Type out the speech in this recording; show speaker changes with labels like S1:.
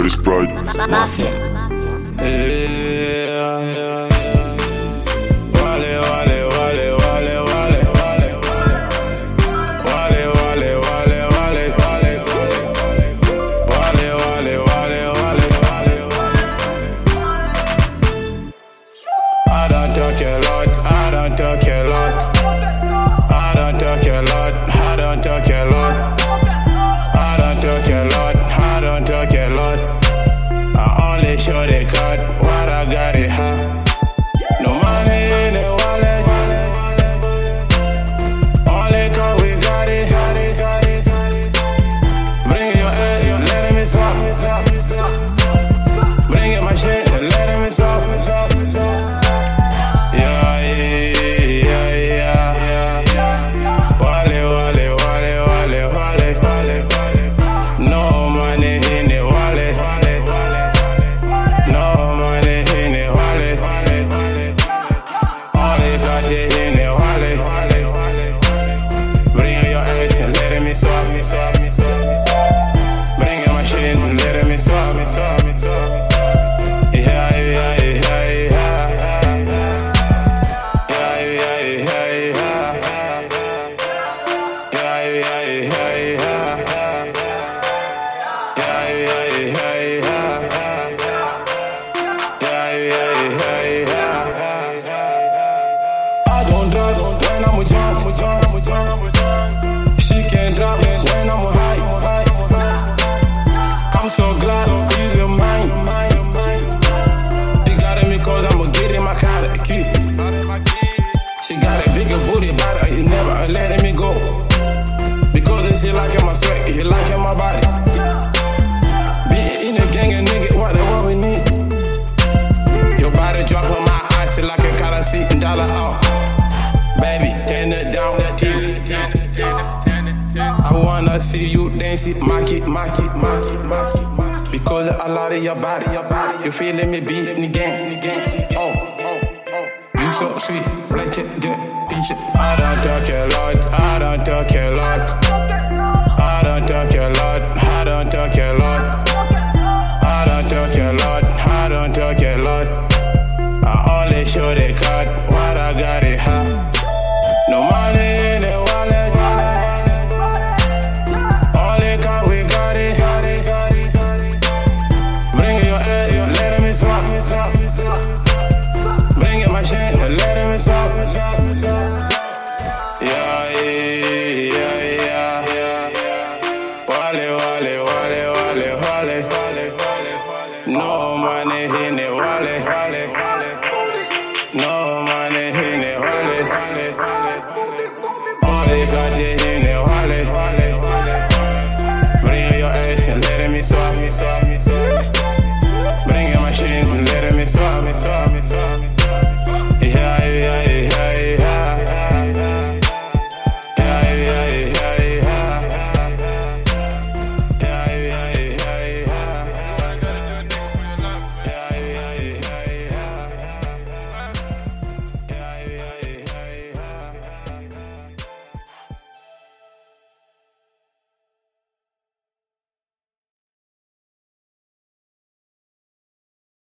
S1: British pride.
S2: Mafia.
S3: Sure they cut what I got it high. No money in the wallet. Only car we got it. Bring your ass, let me swap. Bring it my shit, let me swap. Yeah. Wale. No money in the wallet. I don't drop when I'm with John. She can't drop when I'm high. I'm so glad he's in mine. She got at me cause I'ma get in my car to keep. She got a bigger booty, but he never letting me go. Because it's here like in my sweat, he like in my body. Being in the gang and nigga, what we need. Your body drop on my eyes, like a currency and dollar out. Baby, turn it down, easy. I wanna see you dance it, mock it. Because I love your body. You feeling me beat in the game. Oh. You so sweet, like it, good, peach it. I don't talk a lot. I don't talk a lot. I only show they cut what I got it high. No money in the wallet. Only car we got it. Bring your ass, let me swap. Bring it my shit, let me swap. Yeah. Wale. No money in the wallet. No money.